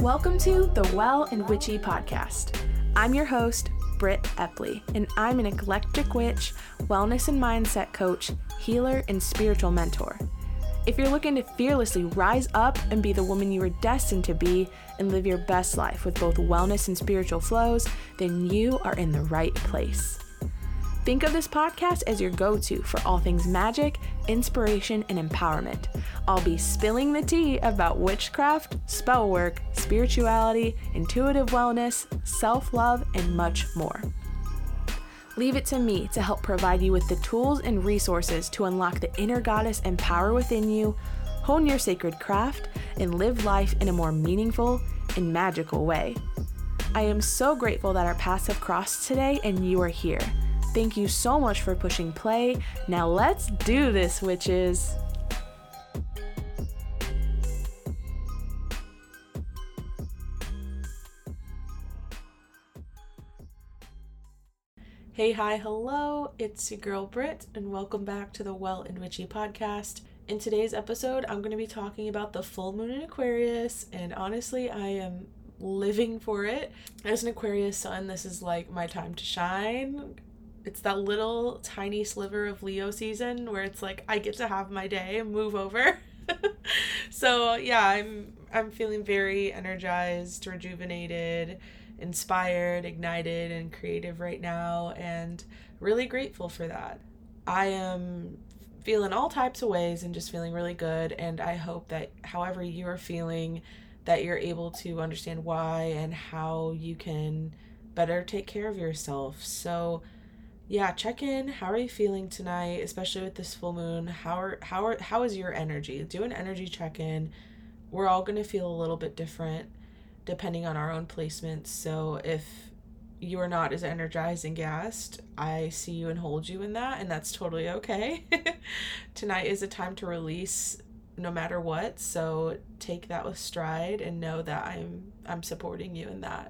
Welcome to the Well and Witchy podcast. I'm your host, Britt Epley, and I'm an eclectic witch, wellness and mindset coach, healer, and spiritual mentor. If you're looking to fearlessly rise up and be the woman you were destined to be and live your best life with both wellness and spiritual flows, then you are in the right place. Think of this podcast as your go-to for all things magic, inspiration, and empowerment. I'll be spilling the tea about witchcraft, spell work, spirituality, intuitive wellness, self-love, and much more. Leave it to me to help provide you with the tools and resources to unlock the inner goddess and power within you, hone your sacred craft, and live life in a more meaningful and magical way. I am so grateful that our paths have crossed today and you are here. Thank you so much for pushing play. Now let's do this, witches. Hey, hi, hello. It's your girl Britt, and welcome back to the Well and Witchy podcast. In today's episode, I'm going to be talking about the full moon in Aquarius, and honestly, I am living for it. As an Aquarius sun, this is like my time to shine. It's that little tiny sliver of Leo season where it's like I get to have my day and move over. So yeah, I'm feeling very energized, rejuvenated, inspired, ignited, and creative right now, and really grateful for that. I am feeling all types of ways and just feeling really good, and I hope that however you are feeling, that you're able to understand why and how you can better take care of yourself. So yeah, check in. How are you feeling tonight, especially with this full moon? How is your energy? Do an energy check-in. We're all going to feel a little bit different depending on our own placements. So if you are not as energized and gassed, I see you and hold you in that, and that's totally okay. Tonight is a time to release no matter what. So take that with stride and know that I'm supporting you in that.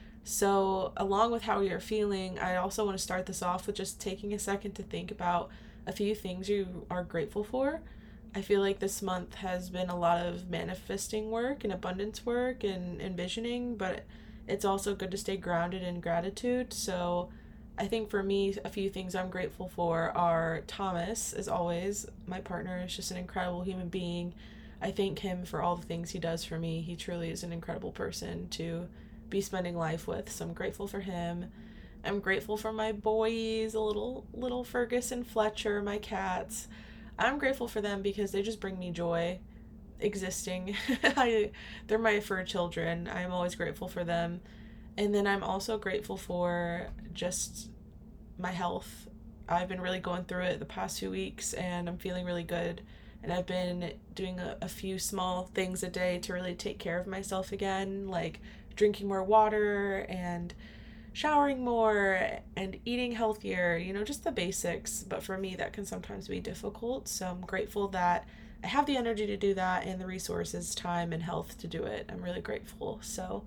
So along with how you're feeling, I also want to start this off with just taking a second to think about a few things you are grateful for. I feel like this month has been a lot of manifesting work and abundance work and envisioning, but it's also good to stay grounded in gratitude. So I think for me, a few things I'm grateful for are Thomas, as always. My partner is just an incredible human being. I thank him for all the things he does for me. He truly is an incredible person to be spending life with, so I'm grateful for him. I'm grateful for my boys, a little Fergus and Fletcher, my cats. I'm grateful for them because they just bring me joy existing. They're my fur children. I'm always grateful for them. And then I'm also grateful for just my health. I've been really going through it the past few weeks, and I'm feeling really good. And I've been doing a few small things a day to really take care of myself again, like drinking more water and showering more and eating healthier, just the basics. But for me, that can sometimes be difficult. So I'm grateful that I have the energy to do that and the resources, time, and health to do it. I'm really grateful. So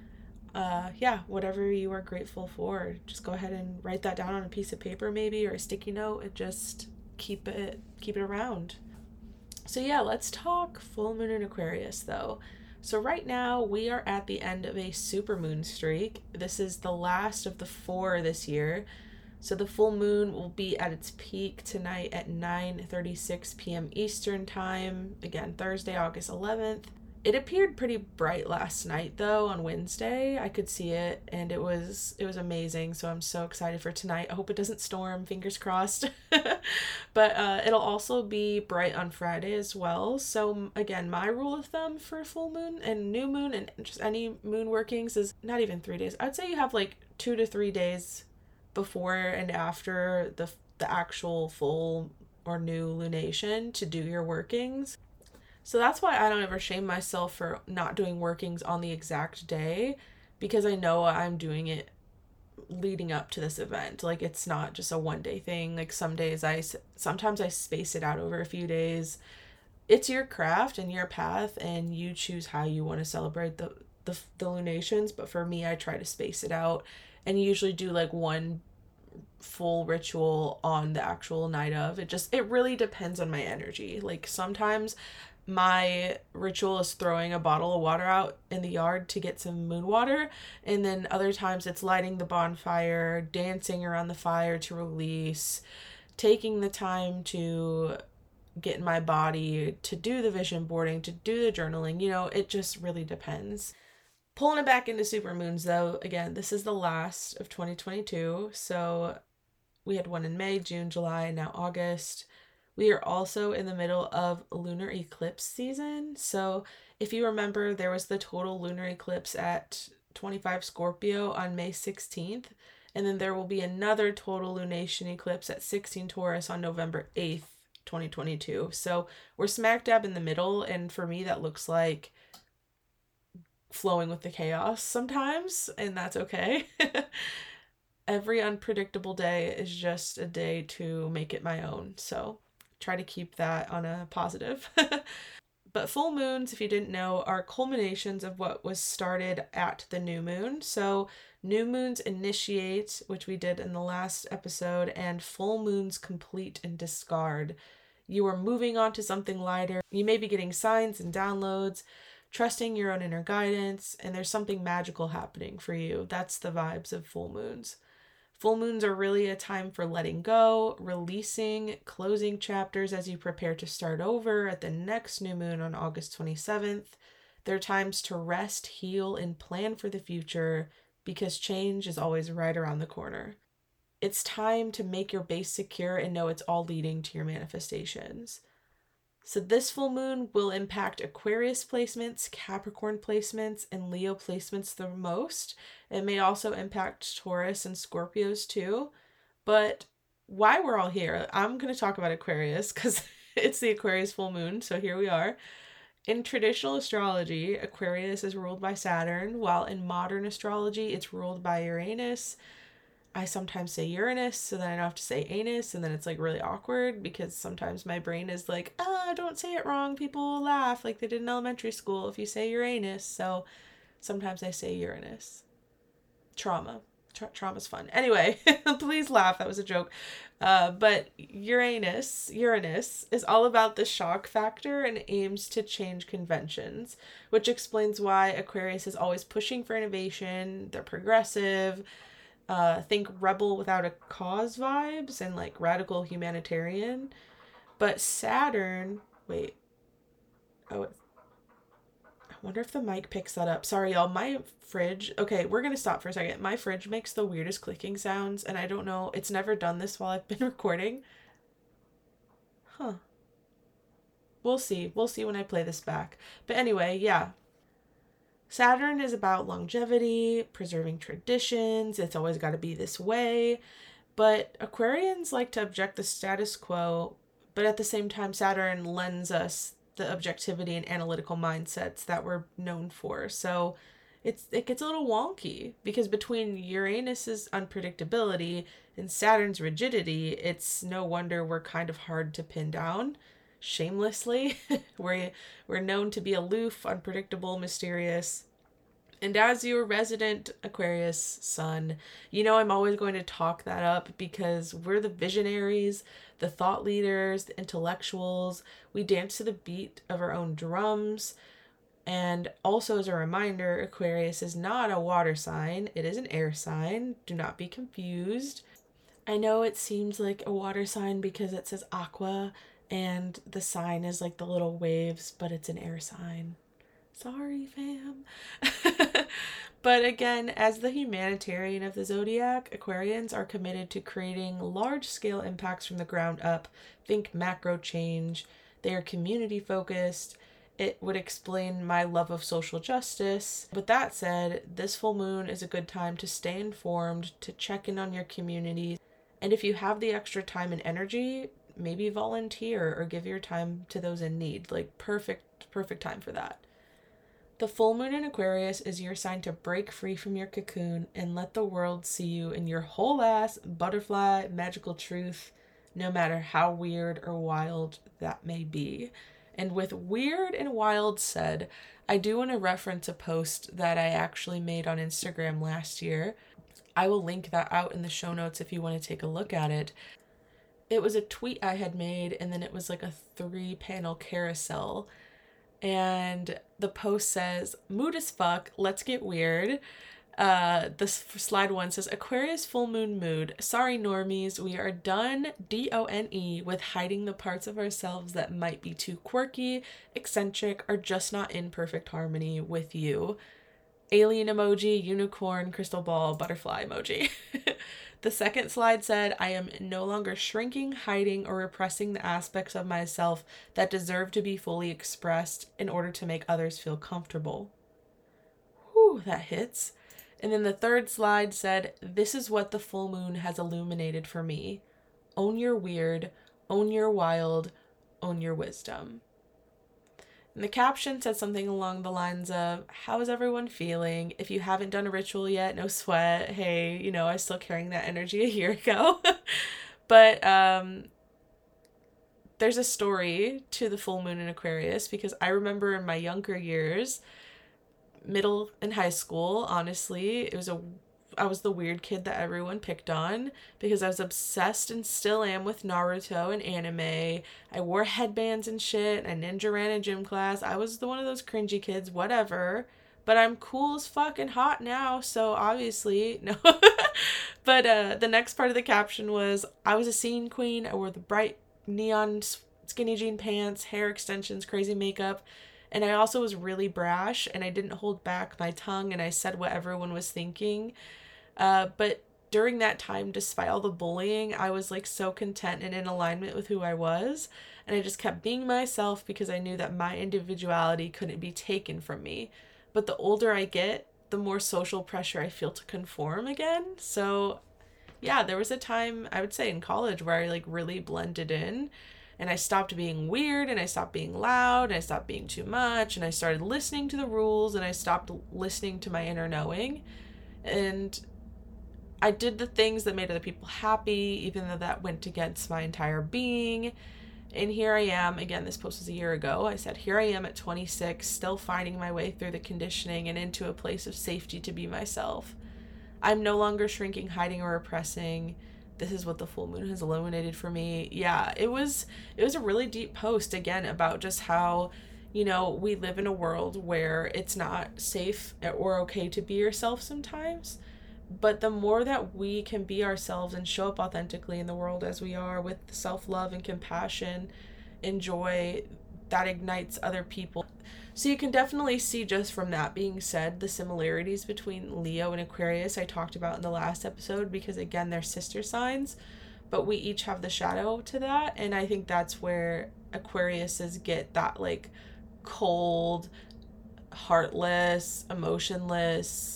whatever you are grateful for, just go ahead and write that down on a piece of paper maybe, or a sticky note, and just keep it around. So yeah, let's talk full moon in Aquarius though. So right now we are at the end of a supermoon streak. This is the last of the 4 this year. So the full moon will be at its peak tonight at 9:36 p.m. Eastern time. Again, Thursday, August 11th. It appeared pretty bright last night though, on Wednesday. I could see it, and it was amazing. So I'm so excited for tonight. I hope it doesn't storm, fingers crossed. But it'll also be bright on Friday as well. So again, my rule of thumb for full moon and new moon and just any moon workings is not even 3 days. I'd say you have like 2 to 3 days before and after the actual full or new lunation to do your workings. So that's why I don't ever shame myself for not doing workings on the exact day, because I know I'm doing it leading up to this event. Like, it's not just a one-day thing. Like, sometimes I space it out over a few days. It's your craft and your path, and you choose how you want to celebrate the lunations. But for me, I try to space it out and usually do like one full ritual on the actual night of. It really depends on my energy. Like, sometimes my ritual is throwing a bottle of water out in the yard to get some moon water. And then other times it's lighting the bonfire, dancing around the fire to release, taking the time to get in my body, to do the vision boarding, to do the journaling. It just really depends. Pulling it back into supermoons, though, again, this is the last of 2022. So we had one in May, June, July, and now August. We are also in the middle of lunar eclipse season. So if you remember, there was the total lunar eclipse at 25 Scorpio on May 16th. And then there will be another total lunation eclipse at 16 Taurus on November 8th, 2022. So we're smack dab in the middle. And for me, that looks like flowing with the chaos sometimes. And that's okay. Every unpredictable day is just a day to make it my own. So try to keep that on a positive. But full moons, if you didn't know, are culminations of what was started at the new moon. So new moons initiate, which we did in the last episode, and full moons complete and discard. You are moving on to something lighter. You may be getting signs and downloads, trusting your own inner guidance, and there's something magical happening for you. That's the vibes of full moons. Full moons are really a time for letting go, releasing, closing chapters as you prepare to start over at the next new moon on August 27th. They're times to rest, heal, and plan for the future because change is always right around the corner. It's time to make your base secure and know it's all leading to your manifestations. So this full moon will impact Aquarius placements, Capricorn placements, and Leo placements the most. It may also impact Taurus and Scorpios too. But why we're all here, I'm going to talk about Aquarius because it's the Aquarius full moon. So here we are. In traditional astrology, Aquarius is ruled by Saturn, while in modern astrology, it's ruled by Uranus. I sometimes say Uranus, so then I don't have to say anus, and then it's like really awkward because sometimes my brain is like, don't say it wrong. People will laugh like they did in elementary school if you say Uranus. So sometimes I say Uranus. Trauma. Trauma's fun. Anyway, please laugh. That was a joke. But Uranus is all about the shock factor and aims to change conventions, which explains why Aquarius is always pushing for innovation. They're progressive. Think rebel without a cause vibes and like radical humanitarian. But Saturn, I wonder if the mic picks that up. Sorry, y'all, my fridge, okay, we're gonna stop for a second. My fridge makes the weirdest clicking sounds, and I don't know, it's never done this while I've been recording. We'll see when I play this back. But anyway, yeah. Saturn is about longevity, preserving traditions. It's always got to be this way. But Aquarians like to object the status quo, but at the same time, Saturn lends us the objectivity and analytical mindsets that we're known for. So it gets a little wonky because between Uranus's unpredictability and Saturn's rigidity, it's no wonder we're kind of hard to pin down. Shamelessly, we're known to be aloof, unpredictable, mysterious. And as your resident Aquarius sun, I'm always going to talk that up because we're the visionaries, the thought leaders, the intellectuals. We dance to the beat of our own drums. And also as a reminder, Aquarius is not a water sign. It is an air sign. Do not be confused. I know it seems like a water sign because it says aqua and the sign is like the little waves, but it's an air sign. Sorry, fam. But again, as the humanitarian of the zodiac, Aquarians are committed to creating large-scale impacts from the ground up. Think macro change. They are community-focused. It would explain my love of social justice. With that said, this full moon is a good time to stay informed, to check in on your community. And if you have the extra time and energy, maybe volunteer or give your time to those in need. Like perfect time for that. The full moon in Aquarius is your sign to break free from your cocoon and let the world see you in your whole ass butterfly magical truth, no matter how weird or wild that may be. And with weird and wild said, I do want to reference a post that I actually made on Instagram last year. I will link that out in the show notes if you want to take a look at it. It was a tweet I had made, and then it was like a 3-panel carousel. And the post says, mood as fuck, let's get weird. This slide one says, Aquarius full moon mood. Sorry, normies, we are done, DONE, with hiding the parts of ourselves that might be too quirky, eccentric, or just not in perfect harmony with you. Alien emoji, unicorn, crystal ball, butterfly emoji. The second slide said, I am no longer shrinking, hiding, or repressing the aspects of myself that deserve to be fully expressed in order to make others feel comfortable. Whew, that hits. And then the third slide said, this is what the full moon has illuminated for me. Own your weird, own your wild, own your wisdom. And the caption said something along the lines of, how is everyone feeling? If you haven't done a ritual yet, no sweat. Hey, I was still carrying that energy a year ago. But there's a story to the full moon in Aquarius, because I remember in my younger years, middle and high school, honestly, I was the weird kid that everyone picked on because I was obsessed and still am with Naruto and anime. I wore headbands and shit. I ninja ran a gym class. I was one of those cringy kids, whatever. But I'm cool as fuck and hot now, so obviously, no. But the next part of the caption was, I was a scene queen. I wore the bright neon skinny jean pants, hair extensions, crazy makeup. And I also was really brash, and I didn't hold back my tongue, and I said what everyone was thinking. But during that time, despite all the bullying, I was like so content and in alignment with who I was. And I just kept being myself because I knew that my individuality couldn't be taken from me. But the older I get, the more social pressure I feel to conform again. So yeah, there was a time, I would say in college, where I like really blended in. And I stopped being weird, and I stopped being loud, and I stopped being too much, and I started listening to the rules, and I stopped listening to my inner knowing. And I did the things that made other people happy, even though that went against my entire being. And here I am, again, this post was a year ago. I said, here I am at 26, still finding my way through the conditioning and into a place of safety to be myself. I'm no longer shrinking, hiding, or repressing. This is what the full moon has illuminated for me. Yeah, it was a really deep post, again, about just how, we live in a world where it's not safe or okay to be yourself sometimes. But the more that we can be ourselves and show up authentically in the world as we are, with self-love and compassion and joy, that ignites other people. So you can definitely see, just from that being said, the similarities between Leo and Aquarius I talked about in the last episode, because again, they're sister signs, but we each have the shadow to that. And I think that's where Aquariuses get that like cold, heartless, emotionless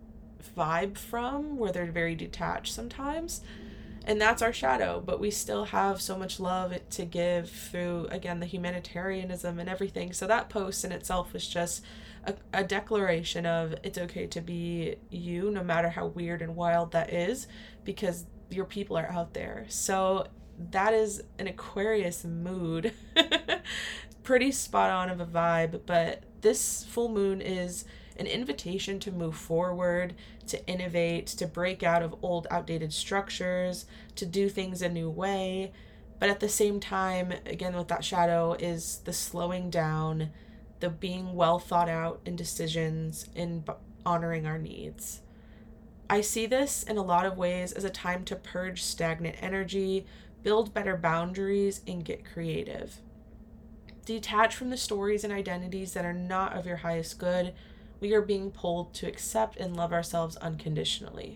vibe from, where they're very detached sometimes. And that's our shadow, but we still have so much love to give through, again, the humanitarianism and everything. So that post in itself was just a declaration of, it's okay to be you, no matter how weird and wild that is, because your people are out there. So that is an Aquarius mood. Pretty spot on of a vibe, but this full moon is an invitation to move forward, to innovate, to break out of old, outdated structures, to do things a new way. But at the same time, again, with that shadow, is the slowing down, the being well thought out in decisions, in honoring our needs. I see this in a lot of ways as a time to purge stagnant energy, build better boundaries, and get creative. Detach from the stories and identities that are not of your highest good. We are being pulled to accept and love ourselves unconditionally.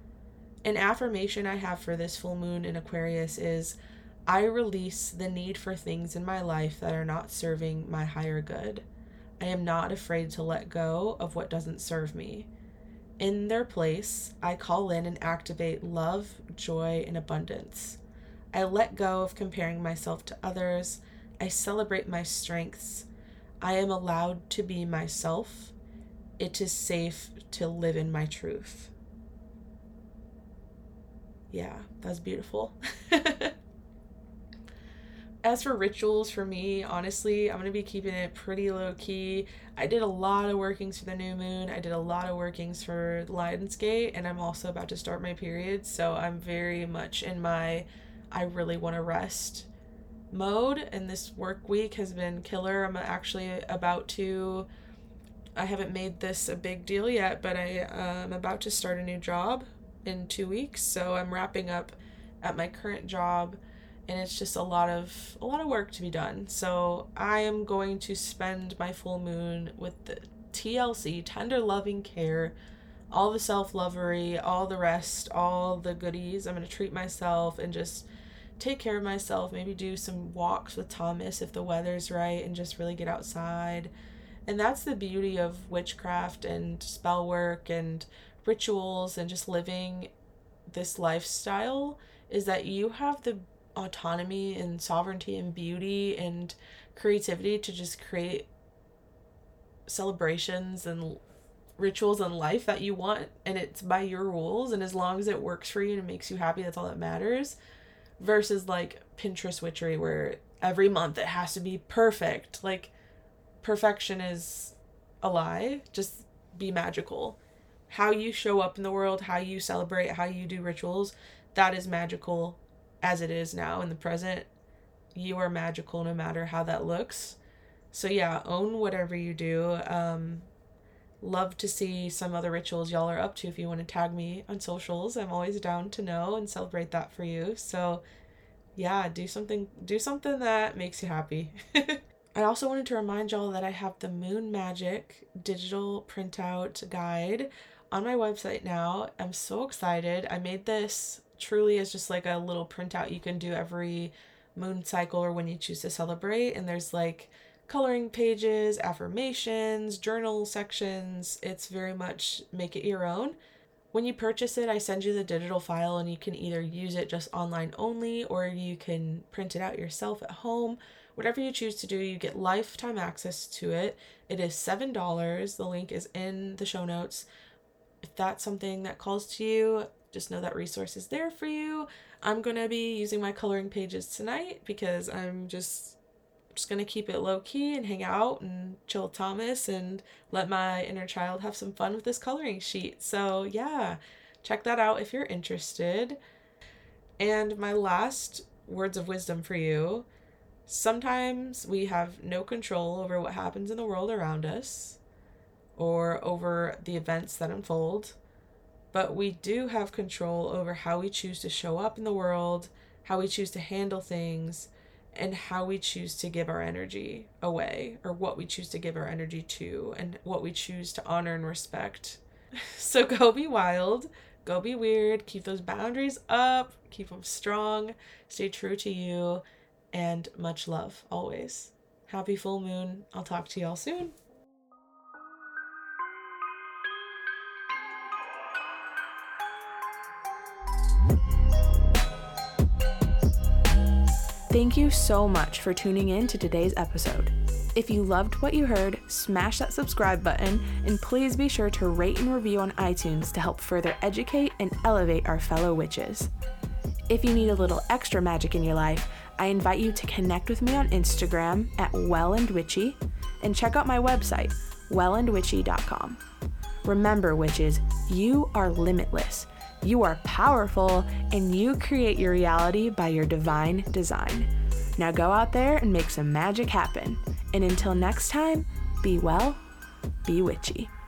An affirmation I have for this full moon in Aquarius is, I release the need for things in my life that are not serving my higher good. I am not afraid to let go of what doesn't serve me. In their place, I call in and activate love, joy, and abundance. I let go of comparing myself to others. I celebrate my strengths. I am allowed to be myself. It is safe to live in my truth. Yeah, that's beautiful. As for rituals for me, honestly, I'm going to be keeping it pretty low key. I did a lot of workings for the new moon. I did a lot of workings for Lionsgate, and I'm also about to start my period. So I'm very much in my, I really want to rest mode, and this work week has been killer. I'm actually I haven't made this a big deal yet, but I'm about to start a new job in 2 weeks, so I'm wrapping up at my current job, and it's just a lot of work to be done. So I am going to spend my full moon with the TLC, tender loving care, all the self-lovery, all the rest, all the goodies. I'm going to treat myself and just take care of myself, maybe do some walks with Thomas if the weather's right, and just really get outside. And that's the beauty of witchcraft and spell work and rituals and just living this lifestyle, is that you have the autonomy and sovereignty and beauty and creativity to just create celebrations and rituals in life that you want, and it's by your rules, and as long as it works for you and it makes you happy, that's all that matters. Versus like Pinterest witchery, where every month it has to be perfect. Like, perfection is a lie. Just be magical. How you show up in the world, how you celebrate, how you do rituals, that is magical as it is now in the present. You are magical no matter how that looks. So yeah, own whatever you do. Love to see some other rituals y'all are up to. If you want to tag me on socials, I'm always down to know and celebrate that for you. So yeah, do something that makes you happy. I also wanted to remind y'all that I have the Moon Magic digital printout guide on my website now. I'm so excited. I made this truly as just like a little printout you can do every moon cycle or when you choose to celebrate. And there's like coloring pages, affirmations, journal sections. It's very much make it your own. When you purchase it, I send you the digital file, and you can either use it just online only, or you can print it out yourself at home. Whatever you choose to do, you get lifetime access to it. It is $7. The link is in the show notes. If that's something that calls to you, just know that resource is there for you. I'm going to be using my coloring pages tonight because I'm just going to keep it low key and hang out and chill with Thomas and let my inner child have some fun with this coloring sheet. So yeah, check that out if you're interested. And my last words of wisdom for you: sometimes we have no control over what happens in the world around us or over the events that unfold, but we do have control over how we choose to show up in the world, how we choose to handle things, and how we choose to give our energy away, or what we choose to give our energy to, and what we choose to honor and respect. So go be wild, go be weird, keep those boundaries up, keep them strong, stay true to you, and much love always. Happy full moon. I'll talk to y'all soon. Thank you so much for tuning in to today's episode. If you loved what you heard, smash that subscribe button, and please be sure to rate and review on iTunes to help further educate and elevate our fellow witches. If you need a little extra magic in your life, I invite you to connect with me on Instagram at wellandwitchy, and check out my website, wellandwitchy.com. Remember, witches, you are limitless. You are powerful, and you create your reality by your divine design. Now go out there and make some magic happen. And until next time, be well, be witchy.